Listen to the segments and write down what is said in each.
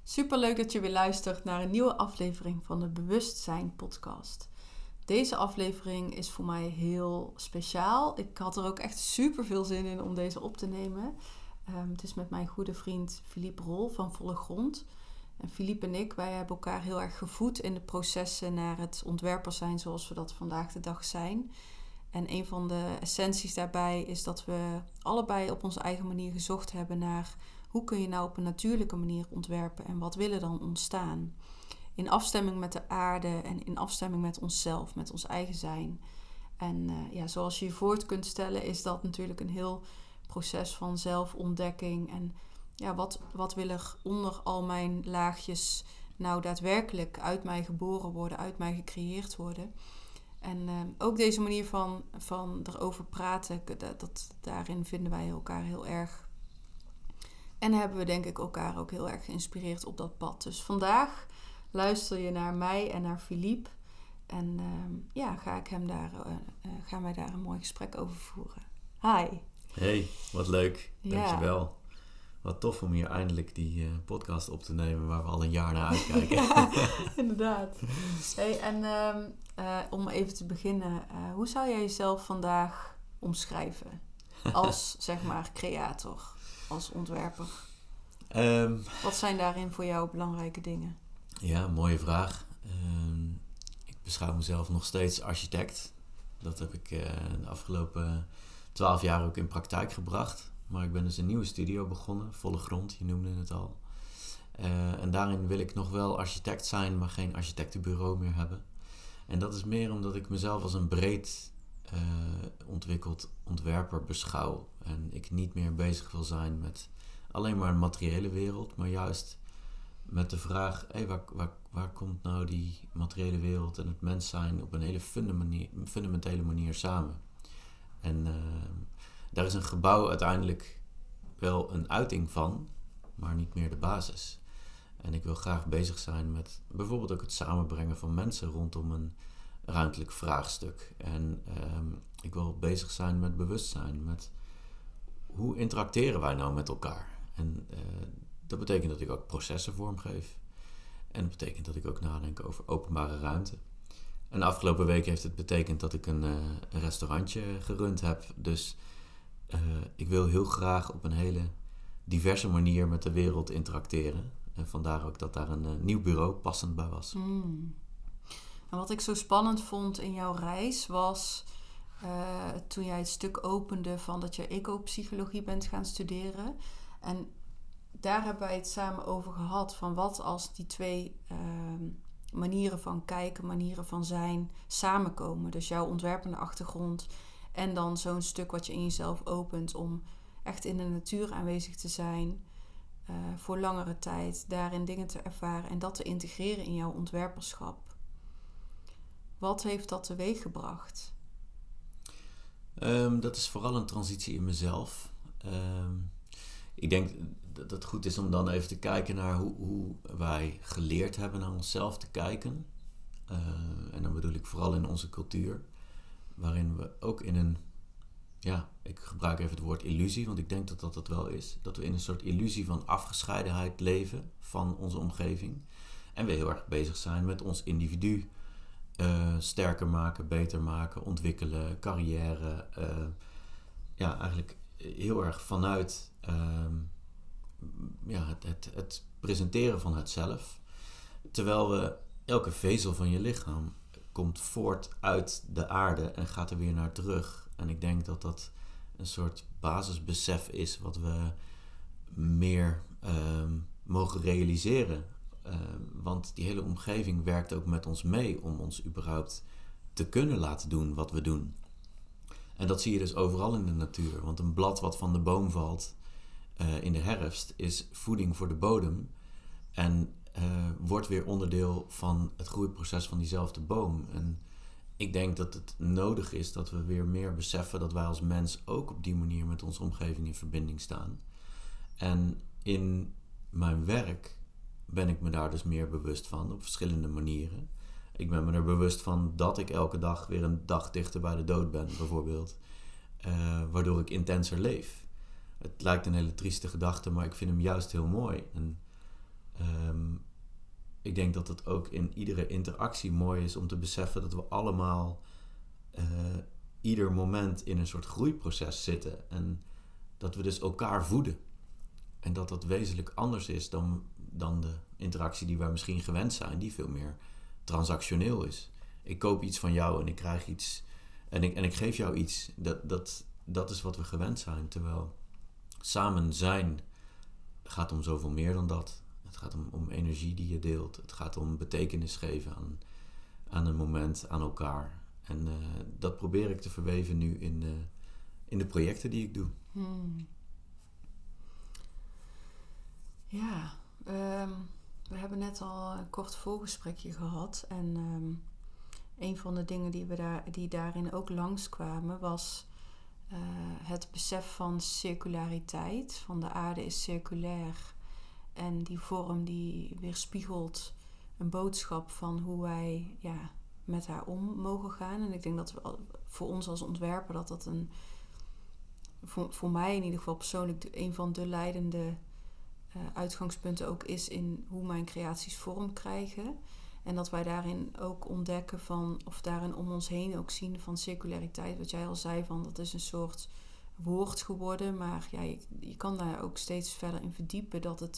Superleuk dat je weer luistert naar een nieuwe aflevering van de Bewustzijn podcast. Deze aflevering is voor mij heel speciaal. Ik had er ook echt super veel zin in om deze op te nemen. Het is met mijn goede vriend Philippe Rol van Volle Grond. En Philippe en ik, wij hebben elkaar heel erg gevoed in de processen naar het ontwerper zijn zoals we dat vandaag de dag zijn. En een van de essenties daarbij is dat we allebei op onze eigen manier gezocht hebben naar hoe kun je nou op een natuurlijke manier ontwerpen en wat wil er dan ontstaan. In afstemming met de aarde en in afstemming met onszelf, met ons eigen zijn. En zoals je je voor kunt stellen is dat natuurlijk een heel proces van zelfontdekking. En ja, wat wil er onder al mijn laagjes nou daadwerkelijk uit mij geboren worden, uit mij gecreëerd worden. En ook deze manier van erover praten, daarin vinden wij elkaar heel erg. En hebben we denk ik elkaar ook heel erg geïnspireerd op dat pad. Dus vandaag luister je naar mij en naar Philippe. En gaan wij daar een mooi gesprek over voeren. Hi. Hey, wat leuk. Ja. Dankjewel. Wat tof om hier eindelijk die podcast op te nemen waar we al een jaar naar uitkijken. Ja, inderdaad. Hey, en om even te beginnen. Hoe zou jij jezelf vandaag omschrijven? Als, zeg maar, creator, als ontwerper. Wat zijn daarin voor jou belangrijke dingen? Ja, mooie vraag. Ik beschouw mezelf nog steeds architect. Dat heb ik de afgelopen 12 jaar ook in praktijk gebracht. Maar ik ben dus een nieuwe studio begonnen, Volle Grond, je noemde het al. En daarin wil ik nog wel architect zijn, maar geen architectenbureau meer hebben. En dat is meer omdat ik mezelf als een breed ontwikkeld ontwerper beschouw. En ik niet meer bezig wil zijn met alleen maar een materiële wereld, maar juist met de vraag, waar komt nou die materiële wereld en het mens zijn op een hele fundamentele manier samen? En daar is een gebouw uiteindelijk wel een uiting van, maar niet meer de basis. En ik wil graag bezig zijn met bijvoorbeeld ook het samenbrengen van mensen rondom een ruimtelijk vraagstuk. En ik wil bezig zijn met bewustzijn, met hoe interacteren wij nou met elkaar? En dat betekent dat ik ook processen vormgeef. En dat betekent dat ik ook nadenk over openbare ruimte. En de afgelopen week heeft het betekend dat ik een restaurantje gerund heb. Dus ik wil heel graag op een hele diverse manier met de wereld interacteren. En vandaar ook dat daar een nieuw bureau passend bij was. En wat ik zo spannend vond in jouw reis was toen jij het stuk opende van dat je ecopsychologie bent gaan studeren. En daar hebben wij het samen over gehad van wat als die twee manieren van kijken, manieren van zijn samenkomen. Dus jouw ontwerpende achtergrond en dan zo'n stuk wat je in jezelf opent om echt in de natuur aanwezig te zijn voor langere tijd, daarin dingen te ervaren en dat te integreren in jouw ontwerperschap. Wat heeft dat teweeggebracht? Dat is vooral een transitie in mezelf. Ik denk dat het goed is om dan even te kijken naar hoe wij geleerd hebben naar onszelf te kijken. En dan bedoel ik vooral in onze cultuur. Waarin we ook in een, ik gebruik even het woord illusie, want ik denk dat dat het wel is. Dat we in een soort illusie van afgescheidenheid leven van onze omgeving. En we heel erg bezig zijn met ons individu sterker maken, beter maken, ontwikkelen, carrière. Eigenlijk heel erg vanuit het presenteren van het zelf. Terwijl elke vezel van je lichaam komt voort uit de aarde en gaat er weer naar terug. En ik denk dat dat een soort basisbesef is wat we meer mogen realiseren. Want die hele omgeving werkt ook met ons mee om ons überhaupt te kunnen laten doen wat we doen. En dat zie je dus overal in de natuur. Want een blad wat van de boom valt in de herfst is voeding voor de bodem. En wordt weer onderdeel van het groeiproces van diezelfde boom. En ik denk dat het nodig is dat we weer meer beseffen dat wij als mens ook op die manier met onze omgeving in verbinding staan. En in mijn werk ben ik me daar dus meer bewust van op verschillende manieren. Ik ben me er bewust van dat ik elke dag weer een dag dichter bij de dood ben, bijvoorbeeld. Waardoor ik intenser leef. Het lijkt een hele trieste gedachte, maar ik vind hem juist heel mooi. En ik denk dat het ook in iedere interactie mooi is om te beseffen dat we allemaal ieder moment in een soort groeiproces zitten. En dat we dus elkaar voeden. En dat dat wezenlijk anders is dan de interactie die wij misschien gewend zijn, die veel meer transactioneel is. Ik koop iets van jou en ik krijg iets en ik geef jou iets. Dat is wat we gewend zijn. Terwijl samen zijn gaat om zoveel meer dan dat. Het gaat om energie die je deelt. Het gaat om betekenis geven aan een moment, aan elkaar. En dat probeer ik te verweven nu in de projecten die ik doe. Ja, we hebben net al een kort voorgesprekje gehad. En een van de dingen die daarin ook langskwamen was het besef van circulariteit. Van de aarde is circulair. En die vorm die weerspiegelt een boodschap van hoe wij met haar om mogen gaan. En ik denk dat we voor ons als ontwerper dat voor mij in ieder geval persoonlijk een van de leidende uitgangspunten ook is in hoe mijn creaties vorm krijgen. En dat wij daarin ook ontdekken of daarin om ons heen ook zien van circulariteit. Wat jij al zei, van dat is een soort woord geworden. Maar je kan daar ook steeds verder in verdiepen. Dat het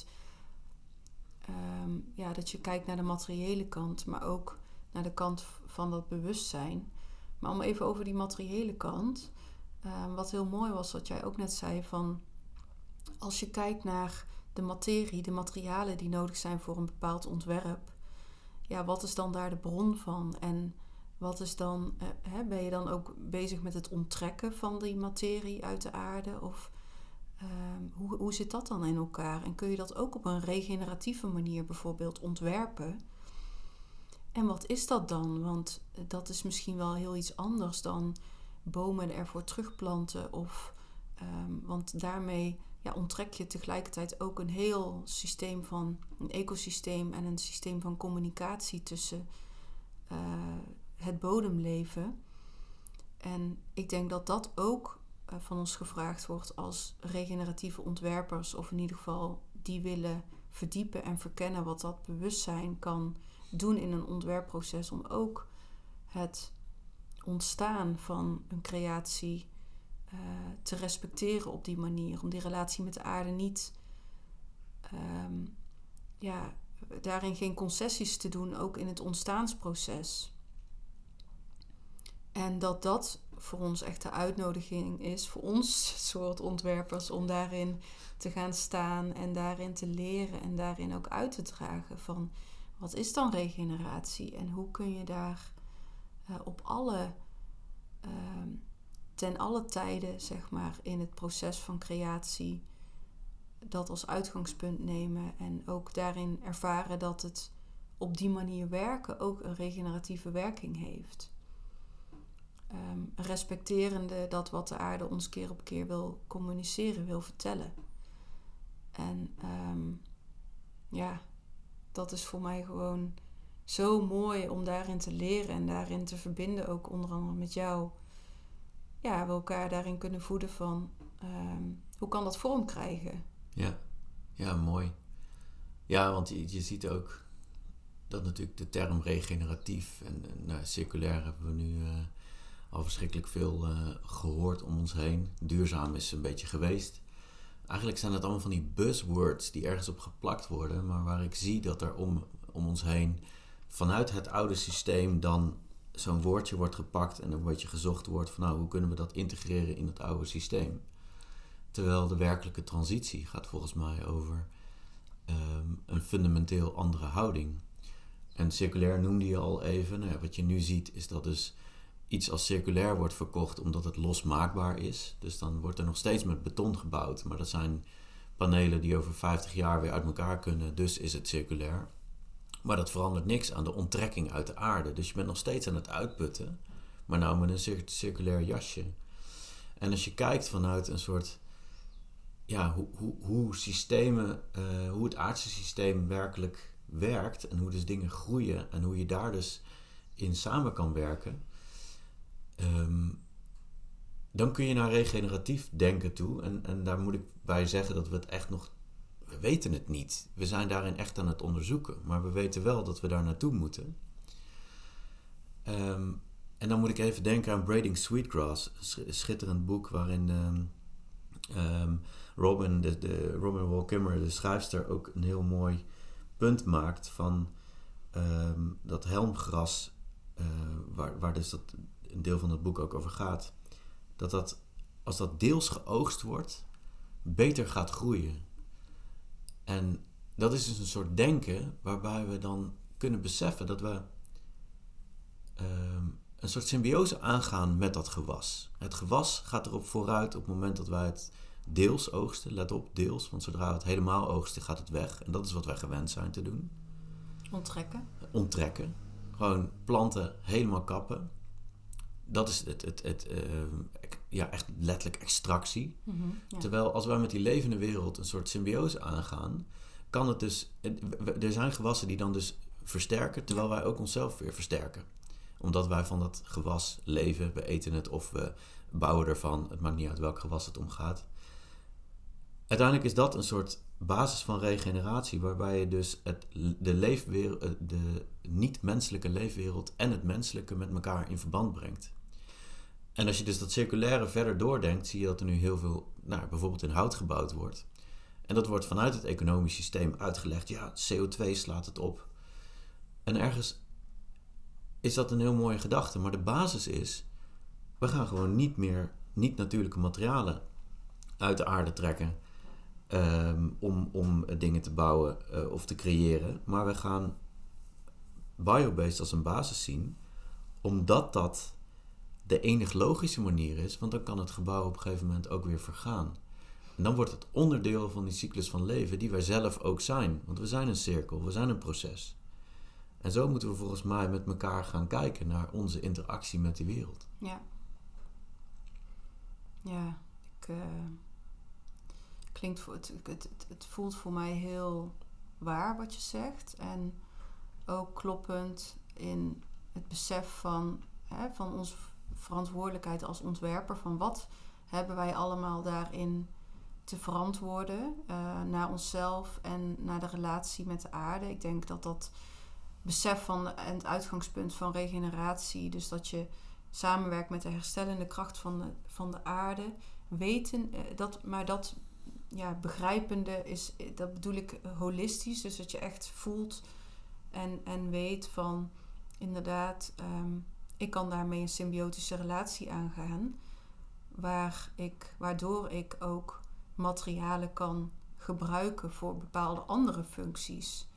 dat je kijkt naar de materiële kant, maar ook naar de kant van dat bewustzijn. Maar om even over die materiële kant. Wat heel mooi was, wat jij ook net zei, van als je kijkt naar de materie, de materialen die nodig zijn voor een bepaald ontwerp. Ja, wat is dan daar de bron van? En wat is dan, ben je dan ook bezig met het onttrekken van die materie uit de aarde? Of hoe zit dat dan in elkaar? En kun je dat ook op een regeneratieve manier bijvoorbeeld ontwerpen? En wat is dat dan? Want dat is misschien wel heel iets anders dan bomen ervoor terugplanten. Want daarmee onttrek je tegelijkertijd ook een heel systeem van een ecosysteem en een systeem van communicatie tussen het bodemleven. En ik denk dat dat ook van ons gevraagd wordt als regeneratieve ontwerpers, of in ieder geval die willen verdiepen en verkennen wat dat bewustzijn kan doen in een ontwerpproces, om ook het ontstaan van een creatie te respecteren op die manier. Om die relatie met de aarde niet daarin geen concessies te doen, ook in het ontstaansproces. En dat voor ons echt de uitnodiging is, voor ons soort ontwerpers, om daarin te gaan staan en daarin te leren en daarin ook uit te dragen van wat is dan regeneratie en hoe kun je daar ten alle tijden, zeg maar, in het proces van creatie dat als uitgangspunt nemen en ook daarin ervaren dat het op die manier werken ook een regeneratieve werking heeft. Respecterende dat wat de aarde ons keer op keer wil communiceren, wil vertellen. En dat is voor mij gewoon zo mooi om daarin te leren en daarin te verbinden, ook onder andere met jou. Ja, we elkaar daarin kunnen voeden van hoe kan dat vorm krijgen? Ja, mooi. Ja, want je ziet ook dat natuurlijk de term regeneratief en circulair hebben we nu al verschrikkelijk veel gehoord om ons heen. Duurzaam is een beetje geweest. Eigenlijk zijn het allemaal van die buzzwords die ergens op geplakt worden, maar waar ik zie dat er om ons heen vanuit het oude systeem dan zo'n woordje wordt gepakt en een beetje gezocht wordt van hoe kunnen we dat integreren in het oude systeem. Terwijl de werkelijke transitie gaat volgens mij over een fundamenteel andere houding. En circulair noemde je al even. Wat je nu ziet is dat dus iets als circulair wordt verkocht omdat het losmaakbaar is. Dus dan wordt er nog steeds met beton gebouwd. Maar dat zijn panelen die over 50 jaar weer uit elkaar kunnen. Dus is het circulair. Maar dat verandert niks aan de onttrekking uit de aarde. Dus je bent nog steeds aan het uitputten. Maar nou met een circulair jasje. En als je kijkt vanuit een soort hoe systemen, hoe het aardse systeem werkelijk werkt en hoe dus dingen groeien en hoe je daar dus in samen kan werken, dan kun je naar regeneratief denken toe. En daar moet ik bij zeggen dat we het echt nog we weten het niet. We zijn daarin echt aan het onderzoeken. Maar we weten wel dat we daar naartoe moeten. En dan moet ik even denken aan Braiding Sweetgrass. Een schitterend boek waarin Robin Wall Kimmerer, de schrijfster, ook een heel mooi punt maakt van dat helmgras, waar dus dat een deel van het boek ook over gaat. Dat als dat deels geoogst wordt, beter gaat groeien. En dat is dus een soort denken waarbij we dan kunnen beseffen dat we een soort symbiose aangaan met dat gewas. Het gewas gaat erop vooruit op het moment dat wij het deels oogsten. Let op, deels, want zodra we het helemaal oogsten gaat het weg. En dat is wat wij gewend zijn te doen. Onttrekken. Gewoon planten helemaal kappen. Dat is echt letterlijk extractie. Mm-hmm, ja. Terwijl als wij met die levende wereld een soort symbiose aangaan, kan het dus... Er zijn gewassen die dan dus versterken, terwijl wij ook onszelf weer versterken. Omdat wij van dat gewas leven, we eten het of we bouwen ervan. Het maakt niet uit welk gewas het om gaat. Uiteindelijk is dat een soort basis van regeneratie, waarbij je dus de niet-menselijke leefwereld en het menselijke met elkaar in verband brengt. En als je dus dat circulaire verder doordenkt, zie je dat er nu heel veel, bijvoorbeeld in hout gebouwd wordt. En dat wordt vanuit het economisch systeem uitgelegd. Ja, CO2 slaat het op. En ergens is dat een heel mooie gedachte. Maar de basis is, we gaan gewoon niet meer niet-natuurlijke materialen uit de aarde trekken om dingen te bouwen of te creëren. Maar we gaan biobased als een basis zien, omdat dat de enig logische manier is, want dan kan het gebouw op een gegeven moment ook weer vergaan. En dan wordt het onderdeel van die cyclus van leven die wij zelf ook zijn. Want we zijn een cirkel, we zijn een proces. En zo moeten we volgens mij met elkaar gaan kijken naar onze interactie met die wereld. Ja. Ja, het voelt voor mij heel waar wat je zegt. En ook kloppend in het besef van onze verantwoordelijkheid als ontwerper. Van wat hebben wij allemaal daarin te verantwoorden naar onszelf en naar de relatie met de aarde. Ik denk dat besef van het uitgangspunt van regeneratie, dus dat je samenwerkt met de herstellende kracht van de aarde, weten, dat begrijpende is, dat bedoel ik holistisch, dus dat je echt voelt en weet van inderdaad, ik kan daarmee een symbiotische relatie aangaan, waardoor ik ook materialen kan gebruiken voor bepaalde andere functies,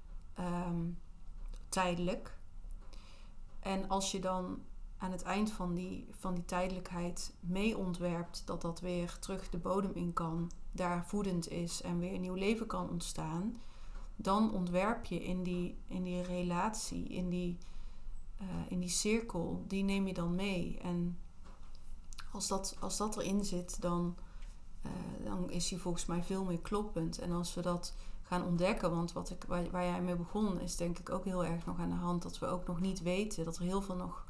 tijdelijk. En als je dan aan het eind van die tijdelijkheid mee ontwerpt dat weer terug de bodem in kan, daar voedend is en weer een nieuw leven kan ontstaan, dan ontwerp je in die relatie, in die cirkel, die neem je dan mee. En als dat erin zit, dan is hij volgens mij veel meer kloppend. En als we dat gaan ontdekken, want waar jij mee begon, is denk ik ook heel erg nog aan de hand, dat we ook nog niet weten, dat er heel veel nog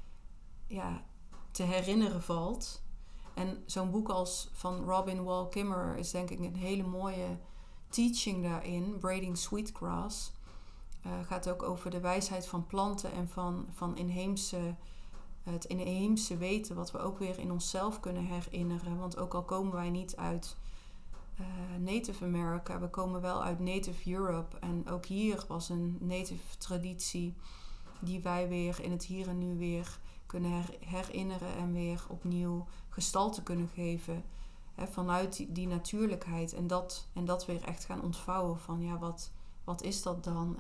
te herinneren valt. En zo'n boek als van Robin Wall Kimmerer is denk ik een hele mooie teaching daarin. Braiding Sweetgrass gaat ook over de wijsheid van planten en van het inheemse weten, wat we ook weer in onszelf kunnen herinneren. Want ook al komen wij niet uit Native America, we komen wel uit Native Europe. En ook hier was een native traditie die wij weer in het hier en nu weer kunnen herinneren en weer opnieuw gestalte kunnen geven. Vanuit die natuurlijkheid. En dat weer echt gaan ontvouwen van wat is dat dan?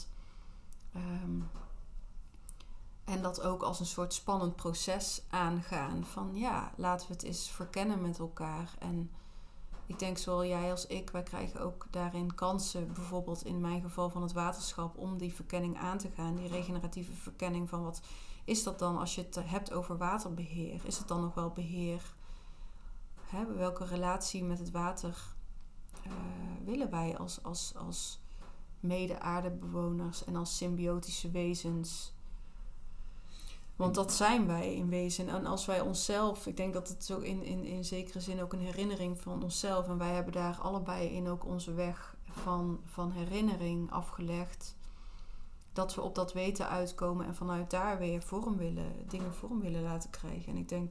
En dat ook als een soort spannend proces aangaan. Van laten we het eens verkennen met elkaar. En ik denk zowel jij als ik, wij krijgen ook daarin kansen. Bijvoorbeeld in mijn geval van het waterschap, om die verkenning aan te gaan. Die regeneratieve verkenning van wat is dat dan als je het hebt over waterbeheer? Is het dan nog wel beheer? Welke relatie met het water willen wij als mede-aardebewoners en als symbiotische wezens? Want dat zijn wij in wezen. En als wij onszelf, ik denk dat het zo in zekere zin ook een herinnering van onszelf. En wij hebben daar allebei in ook onze weg van herinnering afgelegd. Dat we op dat weten uitkomen en vanuit daar weer dingen vorm willen laten krijgen. En ik denk,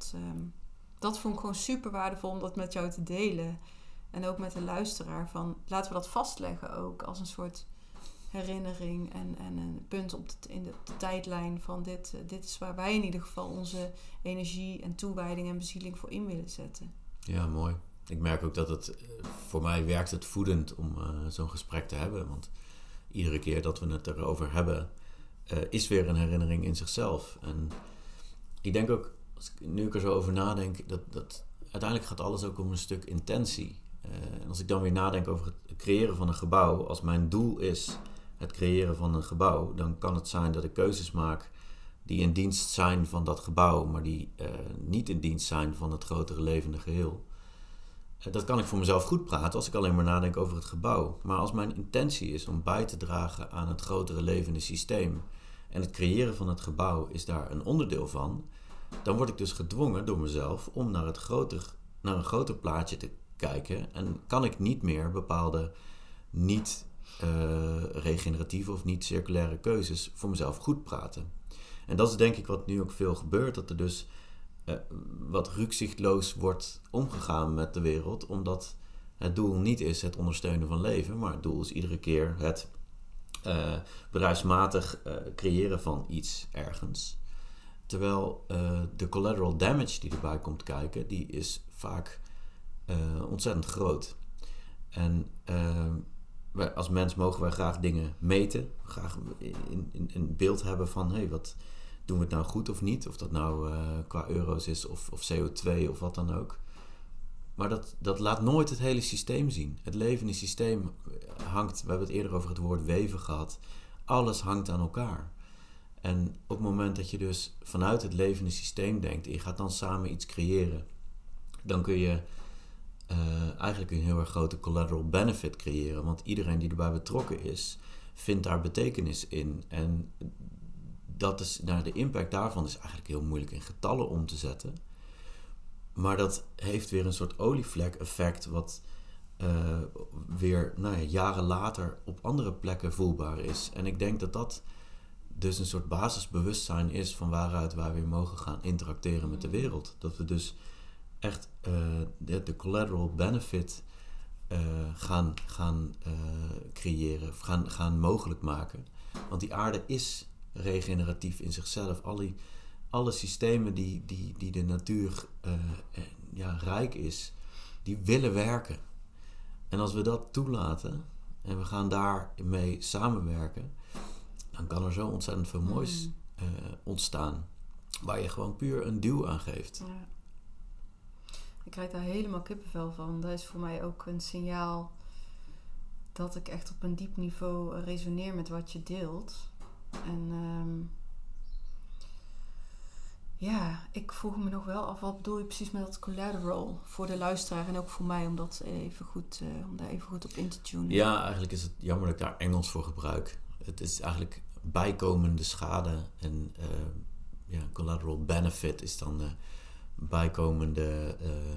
dat vond ik gewoon super waardevol om dat met jou te delen. En ook met de luisteraar. Van, laten we dat vastleggen ook als een soort herinnering en een punt in de tijdlijn van dit is waar wij in ieder geval onze energie en toewijding en bezieling voor in willen zetten. Ja, mooi. Ik merk ook dat het voor mij werkt het voedend om zo'n gesprek te hebben. Want iedere keer dat we het erover hebben, is weer een herinnering in zichzelf. En ik denk ook, nu ik er zo over nadenk, dat uiteindelijk gaat alles ook om een stuk intentie. En als ik dan weer nadenk over het creëren van een gebouw, als mijn doel is het creëren van een gebouw, dan kan het zijn dat ik keuzes maak die in dienst zijn van dat gebouw, maar die niet in dienst zijn van het grotere levende geheel. Dat kan ik voor mezelf goed praten als ik alleen maar nadenk over het gebouw. Maar als mijn intentie is om bij te dragen aan het grotere levende systeem en het creëren van het gebouw is daar een onderdeel van, dan word ik dus gedwongen door mezelf om naar een groter plaatje te kijken en kan ik niet meer bepaalde niet regeneratieve of niet circulaire keuzes voor mezelf goed praten. En dat is denk ik wat nu ook veel gebeurt, dat er dus wat rukzichtloos wordt omgegaan met de wereld, omdat het doel niet is het ondersteunen van leven, maar het doel is iedere keer het bedrijfsmatig creëren van iets ergens. Terwijl de collateral damage die erbij komt kijken, die is vaak ontzettend groot. En wij, als mens mogen wij graag dingen meten, graag in beeld hebben van wat doen we het nou goed of niet, of dat nou qua euro's is of CO2 of wat dan ook. Maar dat laat nooit het hele systeem zien. Het levende systeem hangt, we hebben het eerder over het woord weven gehad, alles hangt aan elkaar. En op het moment dat je dus vanuit het levende systeem denkt en je gaat dan samen iets creëren, dan kun je eigenlijk een heel erg grote collateral benefit creëren. Want iedereen die erbij betrokken is, vindt daar betekenis in. En de impact daarvan is eigenlijk heel moeilijk in getallen om te zetten. Maar dat heeft weer een soort olievlek effect wat weer jaren later op andere plekken voelbaar is. En ik denk dat dat dus een soort basisbewustzijn is van waaruit wij weer mogen gaan interacteren met de wereld. Dat we dus echt de collateral benefit gaan creëren, of gaan mogelijk maken. Want die aarde is regeneratief in zichzelf. Alle systemen die de natuur rijk is, die willen werken. En als we dat toelaten en we gaan daarmee samenwerken, dan kan er zo ontzettend veel moois ontstaan. Waar je gewoon puur een duw aan geeft. Ja. Ik krijg daar helemaal kippenvel van. Dat is voor mij ook een signaal dat ik echt op een diep niveau resoneer met wat je deelt. En ik vroeg me nog wel af, wat bedoel je precies met dat collateral voor de luisteraar en ook voor mij om daar even goed op in te tunen? Ja, eigenlijk is het jammer dat ik daar Engels voor gebruik. Het is eigenlijk bijkomende schade en collateral benefit is dan bijkomende,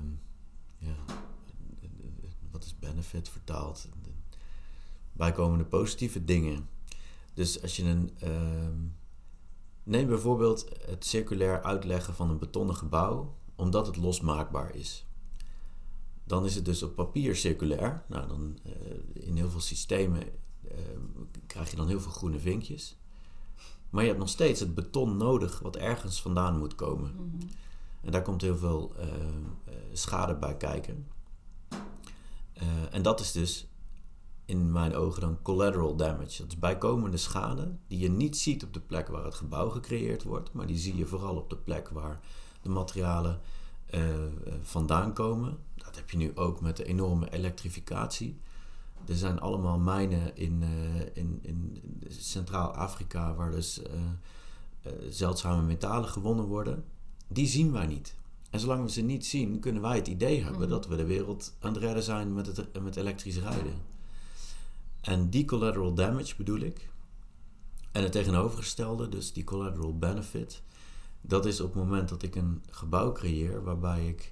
wat is benefit vertaald? Bijkomende positieve dingen. Dus als je neem bijvoorbeeld het circulair uitleggen van een betonnen gebouw, omdat het losmaakbaar is. Dan is het dus op papier circulair. Nou, dan in heel veel systemen krijg je dan heel veel groene vinkjes. Maar je hebt nog steeds het beton nodig wat ergens vandaan moet komen. Mm-hmm. En daar komt heel veel schade bij kijken. En dat is dus in mijn ogen dan collateral damage. Dat is bijkomende schade die je niet ziet op de plek waar het gebouw gecreëerd wordt, maar die zie je vooral op de plek waar de materialen vandaan komen. Dat heb je nu ook met de enorme elektrificatie. Er zijn allemaal mijnen in Centraal-Afrika waar dus zeldzame metalen gewonnen worden. Die zien wij niet. En zolang we ze niet zien, kunnen wij het idee hebben dat we de wereld aan het redden zijn met elektrisch rijden. En die collateral damage bedoel ik. En het tegenovergestelde, dus die collateral benefit, dat is op het moment dat ik een gebouw creëer waarbij ik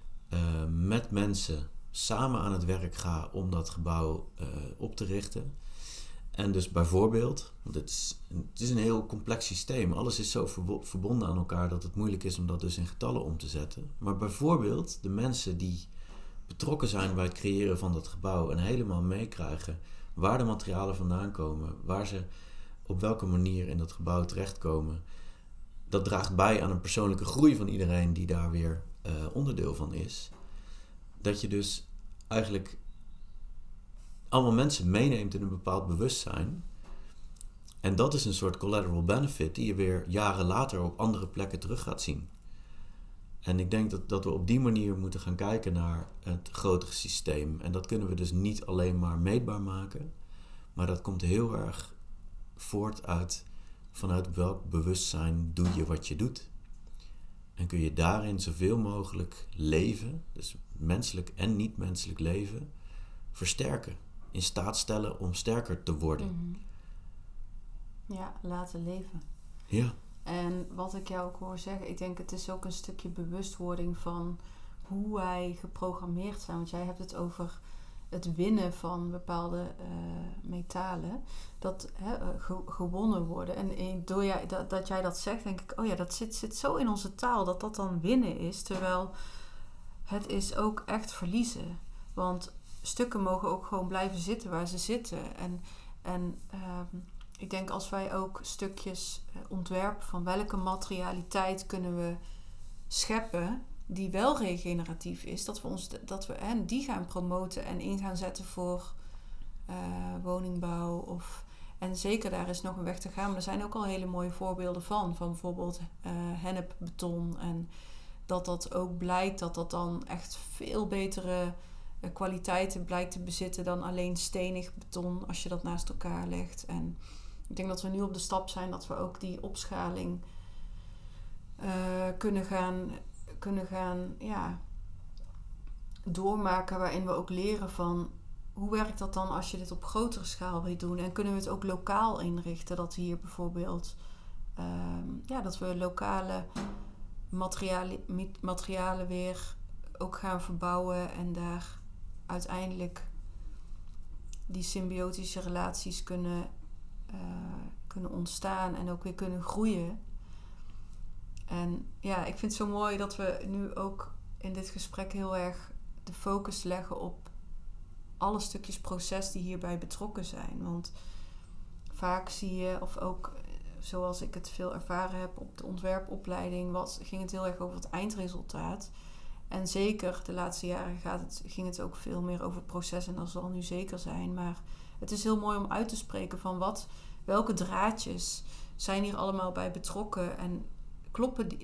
met mensen samen aan het werk ga om dat gebouw op te richten. En dus bijvoorbeeld, want het is een heel complex systeem. Alles is zo verbonden aan elkaar dat het moeilijk is om dat dus in getallen om te zetten. Maar bijvoorbeeld de mensen die betrokken zijn bij het creëren van dat gebouw en helemaal meekrijgen waar de materialen vandaan komen, waar ze op welke manier in dat gebouw terechtkomen, dat draagt bij aan een persoonlijke groei van iedereen die daar weer onderdeel van is. Dat je dus eigenlijk allemaal mensen meeneemt in een bepaald bewustzijn. En dat is een soort collateral benefit die je weer jaren later op andere plekken terug gaat zien. En ik denk dat we op die manier moeten gaan kijken naar het grotere systeem. En dat kunnen we dus niet alleen maar meetbaar maken, maar dat komt heel erg voort vanuit welk bewustzijn doe je wat je doet. En kun je daarin zoveel mogelijk leven, dus menselijk en niet-menselijk leven, versterken. In staat stellen om sterker te worden. Mm-hmm. Ja, laten leven. Ja. En wat ik jou ook hoor zeggen, ik denk het is ook een stukje bewustwording van hoe wij geprogrammeerd zijn. Want jij hebt het over het winnen van bepaalde metalen. Dat gewonnen worden. En door dat jij dat zegt, denk ik, oh ja, dat zit zo in onze taal dat dan winnen is. Terwijl het is ook echt verliezen. Want stukken mogen ook gewoon blijven zitten waar ze zitten. En ik denk als wij ook stukjes ontwerpen van welke materialiteit kunnen we scheppen die wel regeneratief is, dat we die gaan promoten en in gaan zetten voor woningbouw. En zeker daar is nog een weg te gaan. Maar er zijn ook al hele mooie voorbeelden van bijvoorbeeld hennepbeton. En dat ook blijkt dat dan echt veel betere kwaliteiten blijkt te bezitten dan alleen stenig beton als je dat naast elkaar legt. En ik denk dat we nu op de stap zijn dat we ook die opschaling kunnen gaan doormaken, waarin we ook leren van hoe werkt dat dan als je dit op grotere schaal wil doen. En kunnen we het ook lokaal inrichten, dat hier bijvoorbeeld dat we lokale materialen weer ook gaan verbouwen en daar uiteindelijk die symbiotische relaties kunnen ontstaan en ook weer kunnen groeien. En ja, ik vind het zo mooi dat we nu ook in dit gesprek heel erg de focus leggen op alle stukjes proces die hierbij betrokken zijn. Want vaak zie je, of ook zoals ik het veel ervaren heb op de ontwerpopleiding, ging het heel erg over het eindresultaat. En zeker de laatste jaren ging het ook veel meer over het proces en dat zal nu zeker zijn. Maar het is heel mooi om uit te spreken van welke draadjes zijn hier allemaal bij betrokken en kloppen die,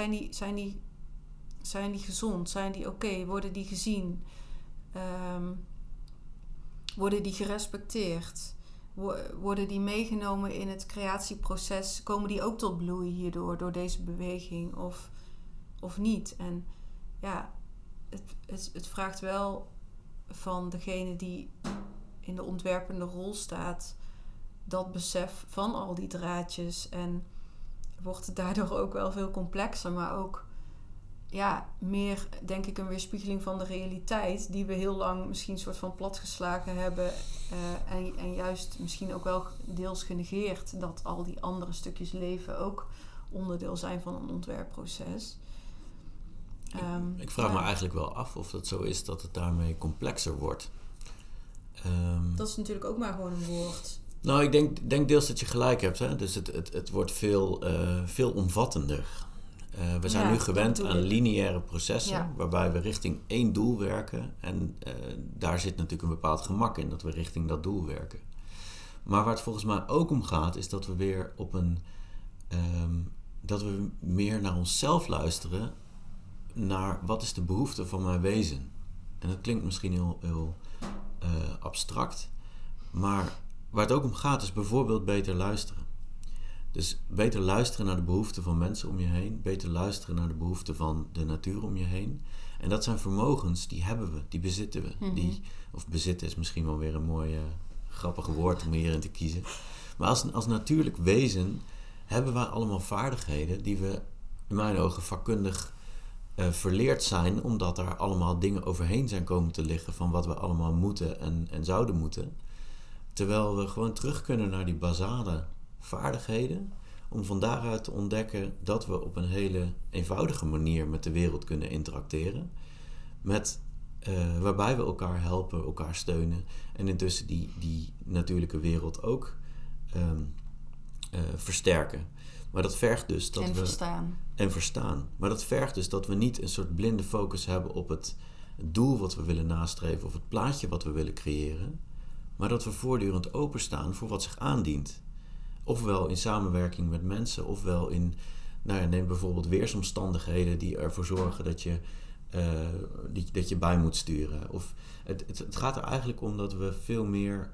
zijn die gezond? Zijn die oké? Worden die gezien? Worden die gerespecteerd? Worden die meegenomen in het creatieproces? Komen die ook tot bloei hierdoor, door deze beweging of niet? En ja, het vraagt wel van degene die in de ontwerpende rol staat, dat besef van al die draadjes. En wordt het daardoor ook wel veel complexer, maar ook meer, denk ik, een weerspiegeling van de realiteit die we heel lang misschien een soort van platgeslagen hebben en juist misschien ook wel deels genegeerd dat al die andere stukjes leven ook onderdeel zijn van een ontwerpproces. Ik vraag me eigenlijk wel af of het zo is dat het daarmee complexer wordt. Dat is natuurlijk ook maar gewoon een woord. Nou, ik denk deels dat je gelijk hebt. Hè? Dus het wordt veel omvattender. We zijn nu gewend aan lineaire processen, waarbij we richting één doel werken. En daar zit natuurlijk een bepaald gemak in, dat we richting dat doel werken. Maar waar het volgens mij ook om gaat, is dat we weer dat we meer naar onszelf luisteren, naar wat is de behoefte van mijn wezen. En dat klinkt misschien heel abstract, maar waar het ook om gaat is bijvoorbeeld beter luisteren. Dus beter luisteren naar de behoeften van mensen om je heen. Beter luisteren naar de behoeften van de natuur om je heen. En dat zijn vermogens, die hebben we, die bezitten we. Mm-hmm. Of bezitten is misschien wel weer een mooi grappig woord om hierin te kiezen. Maar als natuurlijk wezen hebben wij allemaal vaardigheden die we in mijn ogen vakkundig verleerd zijn, omdat er allemaal dingen overheen zijn komen te liggen van wat we allemaal moeten en zouden moeten. Terwijl we gewoon terug kunnen naar die basale vaardigheden, om van daaruit te ontdekken dat we op een hele eenvoudige manier met de wereld kunnen interacteren. Waarbij we elkaar helpen, elkaar steunen en intussen die natuurlijke wereld ook versterken. Maar dat vergt dus dat En verstaan. Maar dat vergt dus dat we niet een soort blinde focus hebben op het doel wat we willen nastreven of het plaatje wat we willen creëren. Maar dat we voortdurend openstaan voor wat zich aandient. Ofwel in samenwerking met mensen, ofwel in, neem bijvoorbeeld weersomstandigheden die ervoor zorgen dat je bij moet sturen. Of het gaat er eigenlijk om dat we veel meer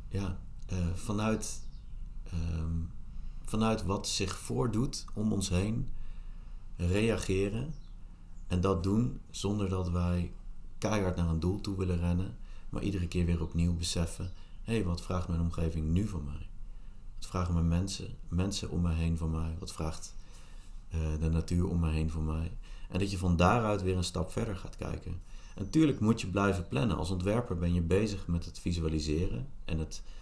vanuit wat zich voordoet om ons heen reageren. En dat doen zonder dat wij keihard naar een doel toe willen rennen. Maar iedere keer weer opnieuw beseffen, wat vraagt mijn omgeving nu van mij? Wat vragen mijn mensen om mij heen van mij? Wat vraagt de natuur om mij heen van mij? En dat je van daaruit weer een stap verder gaat kijken. En natuurlijk moet je blijven plannen. Als ontwerper ben je bezig met het visualiseren en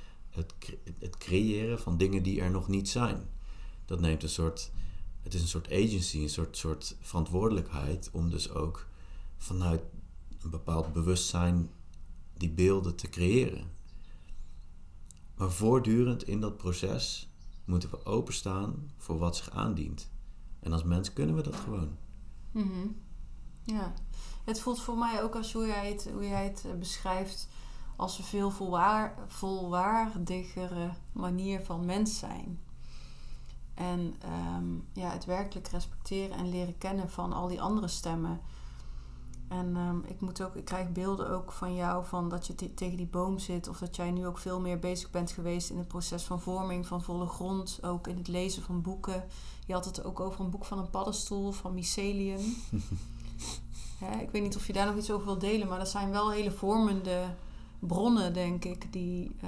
het creëren van dingen die er nog niet zijn. Dat neemt het is een soort agency, een soort verantwoordelijkheid om dus ook vanuit een bepaald bewustzijn die beelden te creëren. Maar voortdurend in dat proces moeten we openstaan voor wat zich aandient. En als mens kunnen we dat gewoon. Mm-hmm. Ja, het voelt voor mij ook als hoe jij het beschrijft als een veel volwaardigere manier van mens zijn. En het werkelijk respecteren en leren kennen van al die andere stemmen. En ik krijg beelden ook van jou van dat je tegen die boom zit. Of dat jij nu ook veel meer bezig bent geweest in het proces van vorming van volle grond. Ook in het lezen van boeken. Je had het ook over een boek van een paddenstoel van mycelium. Ik weet niet of je daar nog iets over wil delen. Maar dat zijn wel hele vormende bronnen, denk ik. Die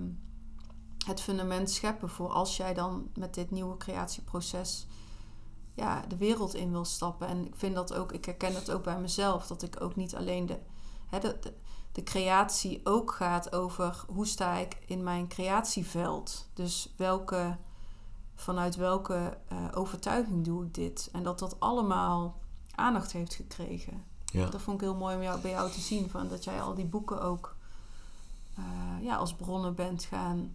het fundament scheppen voor als jij dan met dit nieuwe creatieproces de wereld in wil stappen. En ik vind dat ook, ik herken dat ook bij mezelf, dat ik ook niet alleen de creatie ook gaat over hoe sta ik in mijn creatieveld. Dus vanuit welke overtuiging doe ik dit? En dat allemaal aandacht heeft gekregen. Ja. Dat vond ik heel mooi om bij jou te zien, van dat jij al die boeken ook als bronnen bent gaan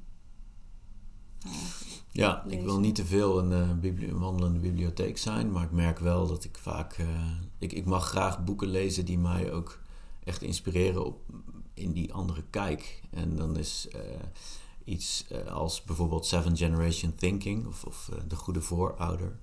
lezen. Ik wil niet te veel een wandelende bibliotheek zijn, maar ik merk wel dat ik vaak ik mag graag boeken lezen die mij ook echt inspireren in die andere kijk. En dan is iets als bijvoorbeeld Seven Generation Thinking of De Goede Voorouder.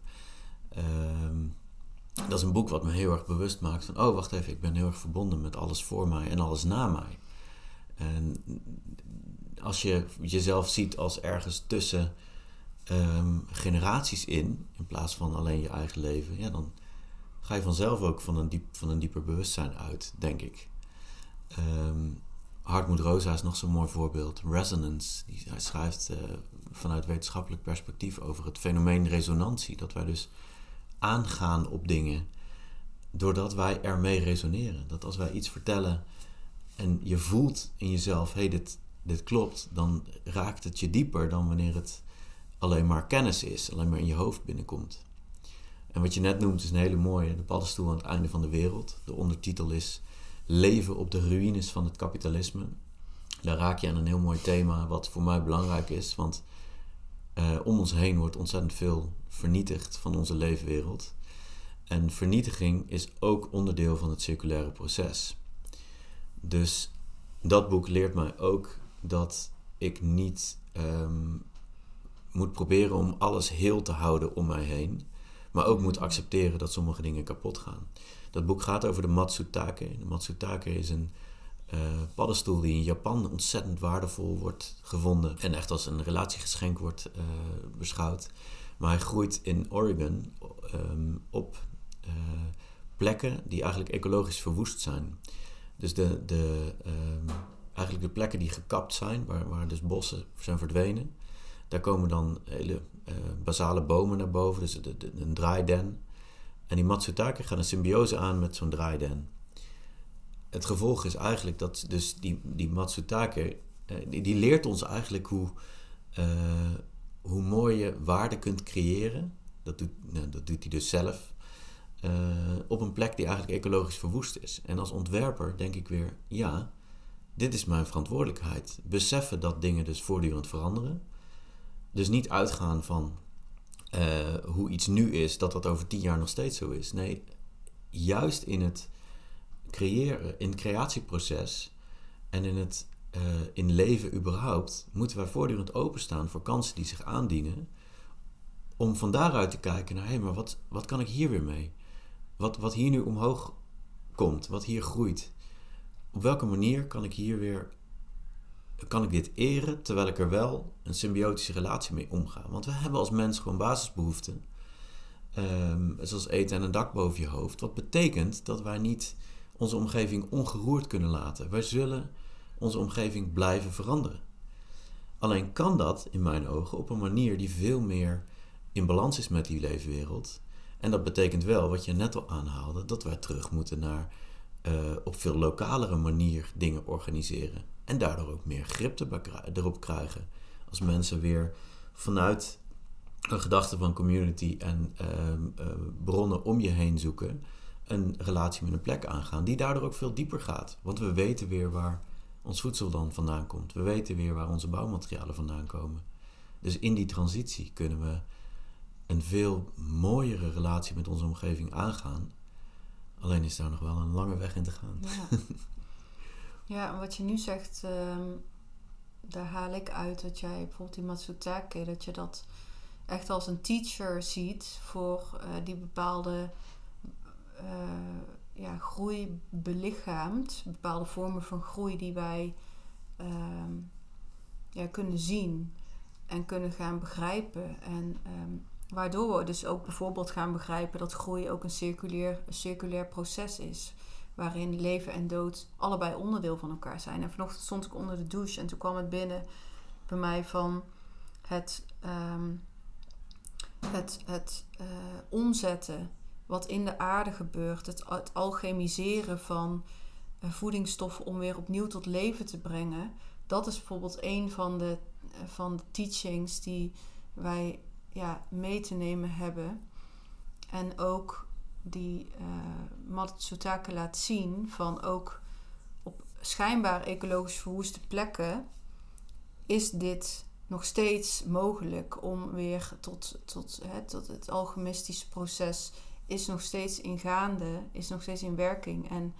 Dat is een boek wat me heel erg bewust maakt van, wacht even, ik ben heel erg verbonden met alles voor mij en alles na mij. En als je jezelf ziet als ergens tussen generaties in plaats van alleen je eigen leven, dan ga je vanzelf ook van een dieper bewustzijn uit, denk ik. Hartmut Rosa is nog zo'n mooi voorbeeld. Resonance. Hij schrijft vanuit wetenschappelijk perspectief over het fenomeen resonantie. Dat wij dus aangaan op dingen doordat wij ermee resoneren. Dat als wij iets vertellen en je voelt in jezelf, dit klopt, dan raakt het je dieper dan wanneer het alleen maar kennis is, alleen maar in je hoofd binnenkomt. En wat je net noemt is een hele mooie, De paddenstoel aan het einde van de wereld. De ondertitel is Leven op de ruïnes van het kapitalisme. Daar raak je aan een heel mooi thema wat voor mij belangrijk is, want om ons heen wordt ontzettend veel vernietigd van onze leefwereld. En vernietiging is ook onderdeel van het circulaire proces. Dus dat boek leert mij ook dat ik niet moet proberen om alles heel te houden om mij heen, maar ook moet accepteren dat sommige dingen kapot gaan. Dat boek gaat over de Matsutake. De Matsutake is een paddenstoel die in Japan ontzettend waardevol wordt gevonden en echt als een relatiegeschenk wordt beschouwd. Maar hij groeit in Oregon op plekken die eigenlijk ecologisch verwoest zijn. Dus eigenlijk de plekken die gekapt zijn, waar dus bossen zijn verdwenen, Daar komen dan hele basale bomen naar boven, dus een draaiden. En die Matsutake gaat een symbiose aan met zo'n draaiden. Het gevolg is eigenlijk dat dus die Matsutake, die leert ons eigenlijk hoe mooi je waarde kunt creëren. Dat doet hij dus zelf. Op een plek die eigenlijk ecologisch verwoest is. En als ontwerper denk ik weer, ja, dit is mijn verantwoordelijkheid. Beseffen dat dingen dus voortdurend veranderen. Dus niet uitgaan van hoe iets nu is, dat over 10 jaar nog steeds zo is. Nee, juist in het creëren, in het creatieproces en in leven überhaupt, moeten wij voortdurend openstaan voor kansen die zich aandienen. Om van daaruit te kijken naar, maar wat kan ik hier weer mee? Wat hier nu omhoog komt, wat hier groeit. Op welke manier kan ik dit eren, terwijl ik er wel een symbiotische relatie mee omga? Want we hebben als mens gewoon basisbehoeften. Zoals eten en een dak boven je hoofd. Wat betekent dat wij niet onze omgeving ongeroerd kunnen laten. Wij zullen onze omgeving blijven veranderen. Alleen kan dat, in mijn ogen, op een manier die veel meer in balans is met die leefwereld. En dat betekent wel, wat je net al aanhaalde, dat wij terug moeten naar op veel lokalere manier dingen organiseren. En daardoor ook meer grip erop krijgen. Als mensen weer vanuit een gedachte van community en bronnen om je heen zoeken, een relatie met een plek aangaan, die daardoor ook veel dieper gaat. Want we weten weer waar ons voedsel dan vandaan komt. We weten weer waar onze bouwmaterialen vandaan komen. Dus in die transitie kunnen we een veel mooiere relatie met onze omgeving aangaan. Alleen is daar nog wel een lange weg in te gaan. Ja, ja, en wat je nu zegt, daar haal ik uit dat jij bijvoorbeeld die Matsutake, dat je dat echt als een teacher ziet voor die bepaalde groei belichaamt. Bepaalde vormen van groei die wij kunnen zien en kunnen gaan begrijpen. En waardoor we dus ook bijvoorbeeld gaan begrijpen dat groei ook een circulair proces is. Waarin leven en dood allebei onderdeel van elkaar zijn. En vanochtend stond ik onder de douche en toen kwam het binnen bij mij van het omzetten wat in de aarde gebeurt. Het alchemiseren van voedingsstoffen om weer opnieuw tot leven te brengen. Dat is bijvoorbeeld een van de teachings die wij mee te nemen hebben. En ook die Matsutake laat zien van ook op schijnbaar ecologisch verwoeste plekken is dit nog steeds mogelijk om weer tot het alchemistische proces is nog steeds in gaande, is nog steeds in werking. En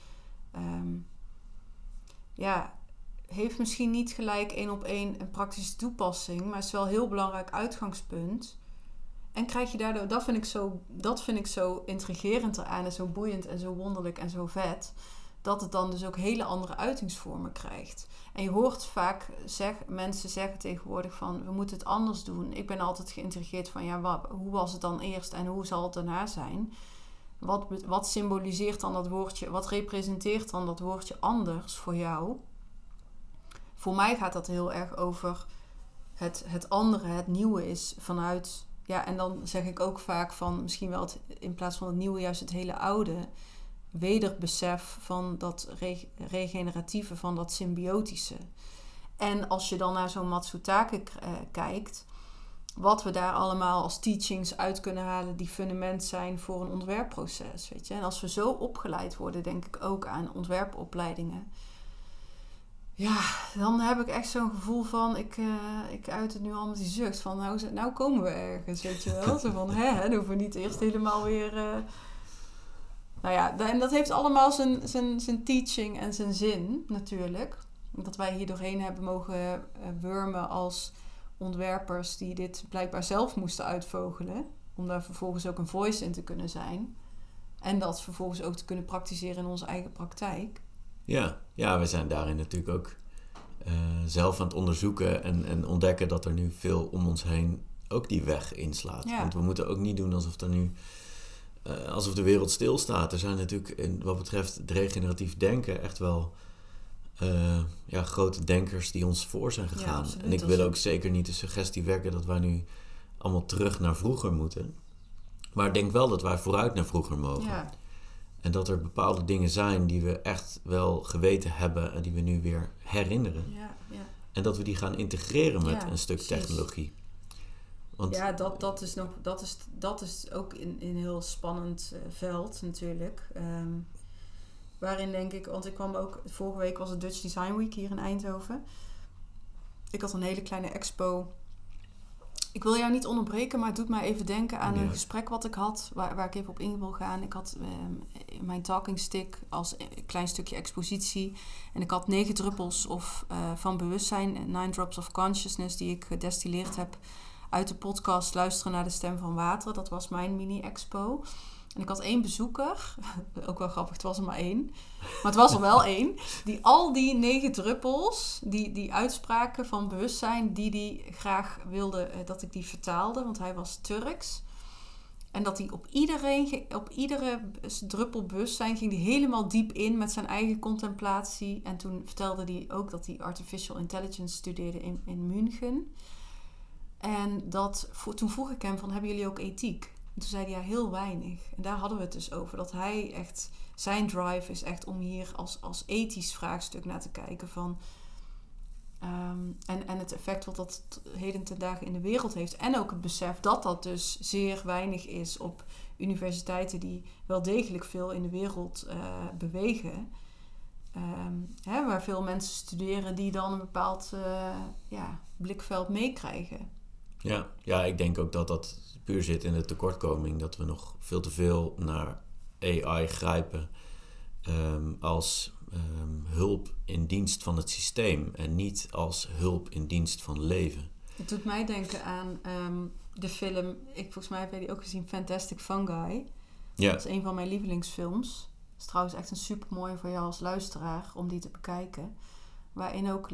heeft misschien niet gelijk 1 op 1 een praktische toepassing, maar is wel een heel belangrijk uitgangspunt. En krijg je daardoor, dat vind ik zo intrigerend eraan en zo boeiend en zo wonderlijk en zo vet, dat het dan dus ook hele andere uitingsvormen krijgt. En je hoort vaak mensen zeggen tegenwoordig van, we moeten het anders doen. Ik ben altijd geïntrigeerd van, hoe was het dan eerst en hoe zal het daarna zijn? Wat symboliseert dan dat woordje, wat representeert dan dat woordje anders voor jou? Voor mij gaat dat heel erg over het andere, het nieuwe is vanuit. Ja, en dan zeg ik ook vaak van misschien wel in plaats van het nieuwe juist het hele oude. Wederbesef van dat regeneratieve, van dat symbiotische. En als je dan naar zo'n Matsutake kijkt, wat we daar allemaal als teachings uit kunnen halen die fundament zijn voor een ontwerpproces. Weet je? En als we zo opgeleid worden, denk ik ook aan ontwerpopleidingen. Ja, dan heb ik echt zo'n gevoel van, ik uit het nu al met die zucht van, nou komen we ergens, weet je wel. Zo van, dan hoeven we niet eerst helemaal weer. En dat heeft allemaal zijn teaching en zijn zin, natuurlijk. Dat wij hier doorheen hebben mogen wurmen als ontwerpers die dit blijkbaar zelf moesten uitvogelen. Om daar vervolgens ook een voice in te kunnen zijn. En dat vervolgens ook te kunnen praktiseren in onze eigen praktijk. Ja, we zijn daarin natuurlijk ook zelf aan het onderzoeken en ontdekken dat er nu veel om ons heen ook die weg inslaat. Ja. Want we moeten ook niet doen alsof de wereld stilstaat. Er zijn natuurlijk, wat betreft het regeneratief denken, echt wel grote denkers die ons voor zijn gegaan. Absoluut, en ik wil ook zeker niet de suggestie wekken dat wij nu allemaal terug naar vroeger moeten. Maar ik denk wel dat wij vooruit naar vroeger mogen. Ja. En dat er bepaalde dingen zijn die we echt wel geweten hebben en die we nu weer herinneren. Ja. En dat we die gaan integreren met een stuk precies. technologie. Want, dat is ook in een heel spannend veld natuurlijk. Waarin denk ik, want ik kwam ook, vorige week was het Dutch Design Week hier in Eindhoven. Ik had een hele kleine expo. Ik wil jou niet onderbreken, maar het doet mij even denken aan een gesprek wat ik had, waar ik even op in wil gaan. Ik had mijn talking stick als een klein stukje expositie. En ik had 9 druppels van bewustzijn, 9 drops of consciousness, die ik gedestilleerd heb uit de podcast Luisteren naar de Stem van Water. Dat was mijn mini-expo. En ik had 1 bezoeker, ook wel grappig, het was er maar 1. Maar het was er wel 1, die al die 9 druppels, die uitspraken van bewustzijn, die graag wilde dat ik die vertaalde, want hij was Turks. En dat hij op iedere druppel bewustzijn ging hij helemaal diep in met zijn eigen contemplatie. En toen vertelde hij ook dat hij Artificial Intelligence studeerde in München. En toen vroeg ik hem van, hebben jullie ook ethiek? En toen zei hij, ja, heel weinig. En daar hadden we het dus over. Dat hij echt, zijn drive is echt om hier als ethisch vraagstuk naar te kijken van... En het effect wat dat heden ten dagen in de wereld heeft. En ook het besef dat dat dus zeer weinig is op universiteiten die wel degelijk veel in de wereld bewegen. Waar veel mensen studeren die dan een bepaald blikveld meekrijgen. Ja, ik denk ook dat dat puur zit in de tekortkoming. Dat we nog veel te veel naar AI grijpen als hulp in dienst van het systeem. En niet als hulp in dienst van leven. Het doet mij denken aan de film, volgens mij heb je die ook gezien, Fantastic Fungi. Ja. Dat is een van mijn lievelingsfilms. Dat is trouwens echt een super mooie voor jou als luisteraar om die te bekijken. Waarin ook,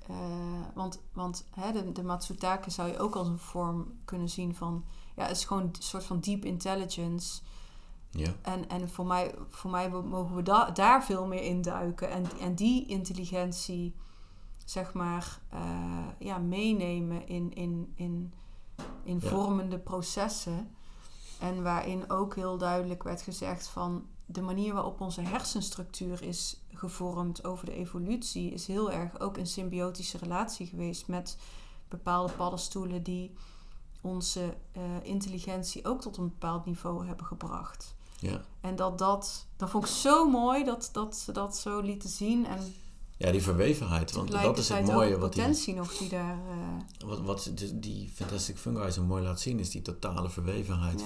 de Matsutake zou je ook als een vorm kunnen zien van, ja, het is gewoon een soort van deep intelligence. Ja. En voor mij mogen we daar veel meer in duiken. En die intelligentie, zeg maar, meenemen in vormende processen. En waarin ook heel duidelijk werd gezegd van de manier waarop onze hersenstructuur is gevormd over de evolutie is heel erg ook een symbiotische relatie geweest met bepaalde paddenstoelen die onze intelligentie ook tot een bepaald niveau hebben gebracht. Ja. En dat vond ik zo mooi dat ze dat zo lieten zien. En ja, die verwevenheid. Want dat is het mooie. Wat potentie nog die daar... Wat die Fantastic Fungi zo mooi laat zien is die totale verwevenheid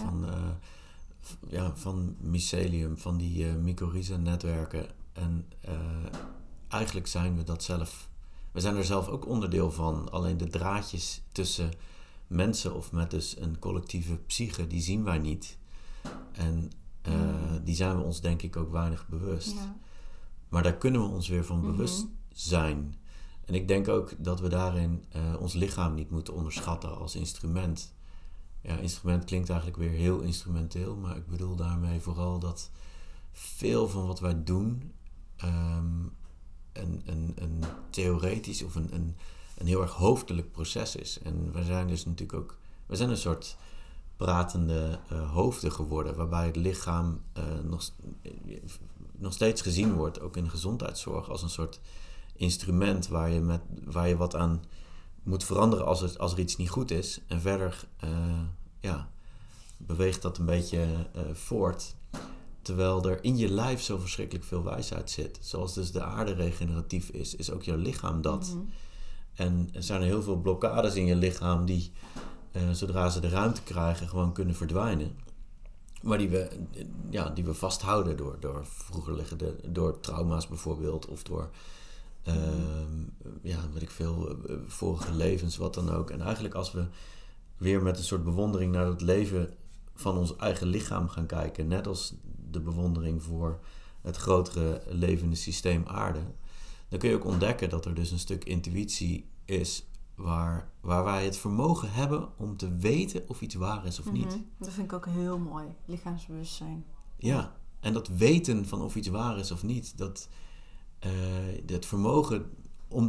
van mycelium, van die mycorrhiza-netwerken. En eigenlijk zijn we dat zelf... We zijn er zelf ook onderdeel van. Alleen de draadjes tussen mensen of met dus een collectieve psyche, die zien wij niet. En die zijn we ons denk ik ook weinig bewust. Ja. Maar daar kunnen we ons weer van bewust zijn. En ik denk ook dat we daarin ons lichaam niet moeten onderschatten als instrument. Ja, instrument klinkt eigenlijk weer heel instrumenteel, maar ik bedoel daarmee vooral dat veel van wat wij doen een theoretisch of een heel erg hoofdelijk proces is. En wij zijn dus natuurlijk ook... We zijn een soort pratende hoofden geworden, waarbij het lichaam nog steeds gezien wordt, ook in de gezondheidszorg, als een soort instrument waar je wat aan moet veranderen als er iets niet goed is. En verder beweegt dat een beetje voort. Terwijl er in je lijf zo verschrikkelijk veel wijsheid zit. Zoals dus de aarde regeneratief is ook jouw lichaam dat. Mm-hmm. En er zijn er heel veel blokkades in je lichaam die, zodra ze de ruimte krijgen, gewoon kunnen verdwijnen. Maar die we vasthouden door vroeger liggende, door trauma's bijvoorbeeld, of door vorige levens, wat dan ook. En eigenlijk als we weer met een soort bewondering naar het leven van ons eigen lichaam gaan kijken, net als de bewondering voor het grotere levende systeem aarde, dan kun je ook ontdekken dat er dus een stuk intuïtie is waar wij het vermogen hebben om te weten of iets waar is of niet. Dat vind ik ook heel mooi, lichaamsbewustzijn. Ja, en dat weten van of iets waar is of niet, het vermogen om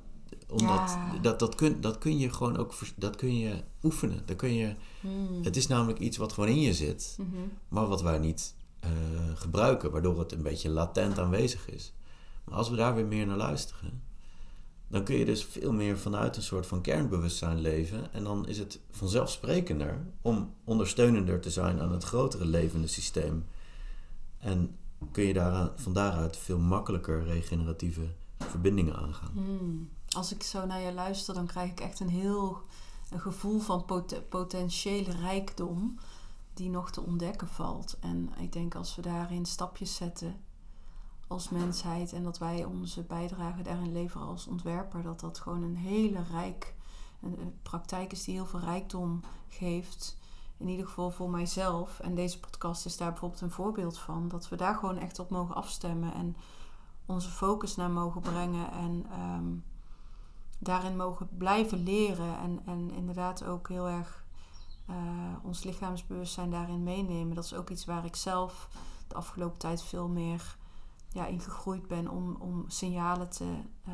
dat kun je gewoon ook dat kun je oefenen. Het is namelijk iets wat gewoon in je zit, maar wat wij niet gebruiken, waardoor het een beetje latent aanwezig is. Maar als we daar weer meer naar luisteren, dan kun je dus veel meer vanuit een soort van kernbewustzijn leven. En dan is het vanzelfsprekender om ondersteunender te zijn aan het grotere levende systeem. En kun je van daaruit veel makkelijker regeneratieve verbindingen aangaan. Als ik zo naar je luister, dan krijg ik echt een gevoel van potentiële rijkdom die nog te ontdekken valt. En ik denk als we daarin stapjes zetten als mensheid en dat wij onze bijdrage daarin leveren als ontwerper, dat gewoon een hele een praktijk is die heel veel rijkdom geeft. In ieder geval voor mijzelf. En deze podcast is daar bijvoorbeeld een voorbeeld van. Dat we daar gewoon echt op mogen afstemmen en onze focus naar mogen brengen en daarin mogen blijven leren en inderdaad ook heel erg ons lichaamsbewustzijn daarin meenemen. Dat is ook iets waar ik zelf de afgelopen tijd veel meer in gegroeid ben om signalen te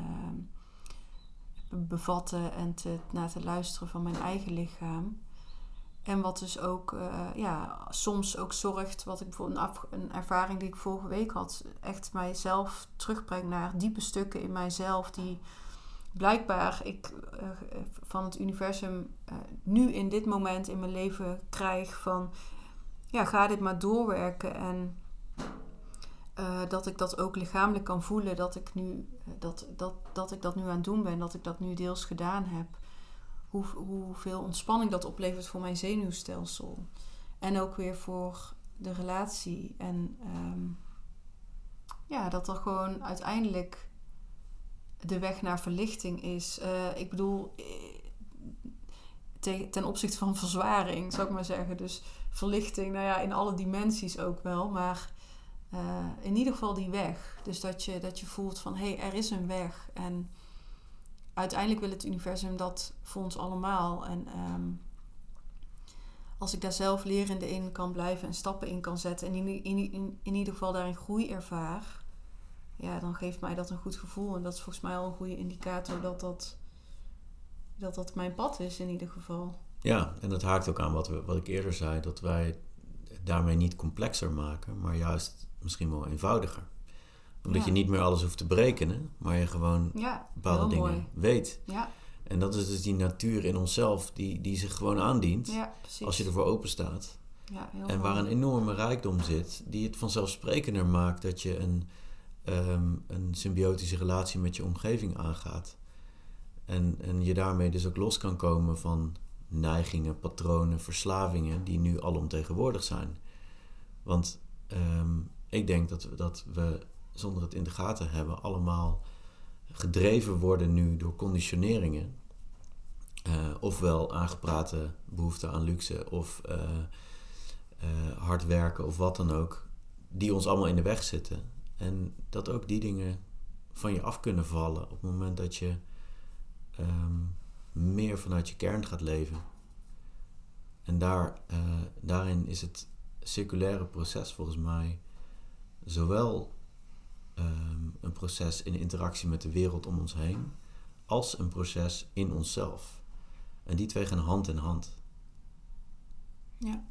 bevatten en naar te luisteren van mijn eigen lichaam. En wat dus ook soms ook zorgt, wat ik bijvoorbeeld een ervaring die ik vorige week had, echt mijzelf terugbrengt naar diepe stukken in mijzelf die blijkbaar ik van het universum nu in dit moment in mijn leven krijg van ga dit maar doorwerken en dat ik dat ook lichamelijk kan voelen, dat ik dat nu aan het doen ben, dat ik dat nu deels gedaan heb. Hoeveel ontspanning dat oplevert voor mijn zenuwstelsel. En ook weer voor de relatie. En dat er gewoon uiteindelijk de weg naar verlichting is. Ik bedoel, ten opzichte van verzwaring, zou ik maar zeggen. Dus verlichting, in alle dimensies ook wel. Maar in ieder geval die weg. Dus dat je voelt van, er is een weg. En uiteindelijk wil het universum dat voor ons allemaal. En als ik daar zelf lerende in kan blijven en stappen in kan zetten en in ieder geval daarin groei ervaar, dan geeft mij dat een goed gevoel. En dat is volgens mij al een goede indicator dat mijn pad is in ieder geval. Ja, en dat haakt ook aan wat ik eerder zei, dat wij daarmee niet complexer maken, maar juist misschien wel eenvoudiger. Omdat je niet meer alles hoeft te berekenen, maar je gewoon bepaalde dingen weet. Ja. En dat is dus die natuur in onszelf die zich gewoon aandient als je ervoor open staat. Ja, en waar een enorme rijkdom zit, die het vanzelfsprekender maakt dat je een symbiotische relatie met je omgeving aangaat. En je daarmee dus ook los kan komen van neigingen, patronen, verslavingen die nu alomtegenwoordig zijn. Want ik denk dat we zonder het in de gaten hebben, allemaal gedreven worden nu door conditioneringen. Ofwel aangeprate behoefte aan luxe of hard werken of wat dan ook, die ons allemaal in de weg zitten. En dat ook die dingen van je af kunnen vallen op het moment dat je meer vanuit je kern gaat leven. En daarin is het circulaire proces volgens mij zowel een proces in interactie met de wereld om ons heen, als een proces in onszelf. En die twee gaan hand in hand. Ja.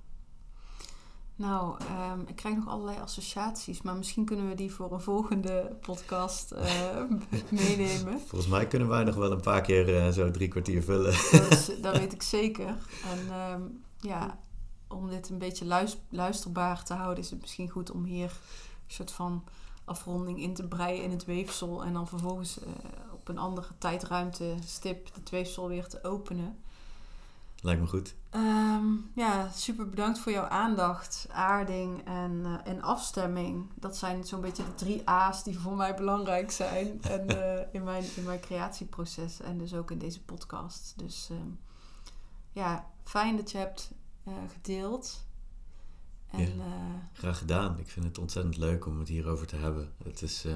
Nou, ik krijg nog allerlei associaties, maar misschien kunnen we die voor een volgende podcast meenemen. Volgens mij kunnen wij nog wel een paar keer zo 3 kwartier vullen. Dat weet ik zeker. En om dit een beetje luisterbaar te houden, is het misschien goed om hier een soort van afronding in te breien in het weefsel en dan vervolgens op een andere tijdruimte stip het weefsel weer te openen. Lijkt me goed. Super bedankt voor jouw aandacht, aarding en afstemming. Dat zijn zo'n beetje de 3 A's die voor mij belangrijk zijn en, in mijn creatieproces en dus ook in deze podcast. Dus fijn dat je hebt gedeeld. En, graag gedaan. Ik vind het ontzettend leuk om het hierover te hebben. Het is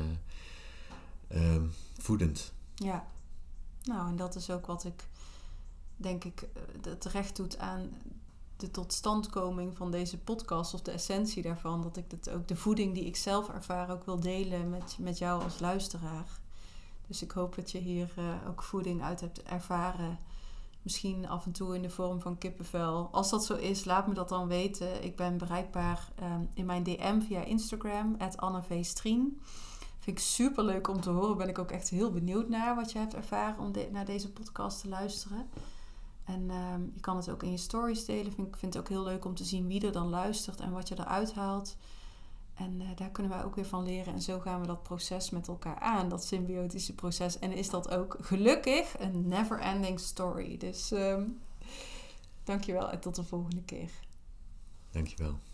voedend. Ja. Nou, en dat is ook wat ik denk ik het recht doet aan de totstandkoming van deze podcast of de essentie daarvan, dat ik ook de voeding die ik zelf ervaar ook wil delen met jou als luisteraar. Dus ik hoop dat je hier ook voeding uit hebt ervaren. Misschien af en toe in de vorm van kippenvel. Als dat zo is, laat me dat dan weten. Ik ben bereikbaar in mijn DM via Instagram, @AnneVstrien. Vind ik super leuk om te horen. Ben ik ook echt heel benieuwd naar wat je hebt ervaren om naar deze podcast te luisteren. En je kan het ook in je stories delen. Ik vind het ook heel leuk om te zien wie er dan luistert en wat je eruit haalt. En daar kunnen wij ook weer van leren. En zo gaan we dat proces met elkaar aan. Dat symbiotische proces. En is dat ook gelukkig een never-ending story. Dus dankjewel en tot de volgende keer. Dankjewel.